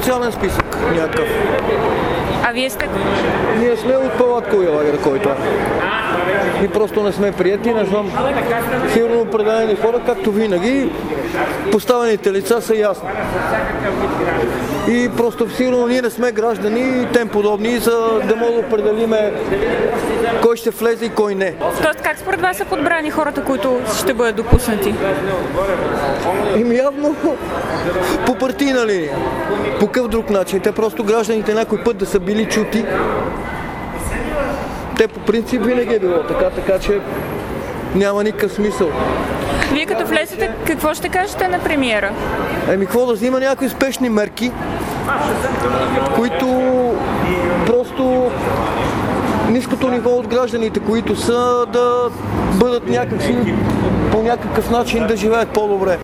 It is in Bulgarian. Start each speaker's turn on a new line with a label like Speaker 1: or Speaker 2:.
Speaker 1: официален списък някакъв.
Speaker 2: А вие сте?
Speaker 1: Ние сме от палатковия лагер, който е. И просто не сме приети, не знам. Сигурно определени хора, както винаги, поставените лица са ясни. И просто сигурно ние не сме граждани и тем подобни, за да може да определиме кой ще влезе и кой не.
Speaker 2: Тоест как според вас са подбрани хората, които ще бъдат допуснати?
Speaker 1: Явно по партийна линия. По какъв друг начин? Те просто гражданите някой път да са били чути. Те по принцип винаги е било така че няма никакъв смисъл.
Speaker 2: Вие като влезете, какво ще кажете на премиера?
Speaker 1: Какво да взима някакви спешни мерки, които просто ниското ниво от гражданите, които са да бъдат някакси по някакъв начин да живеят по-добре.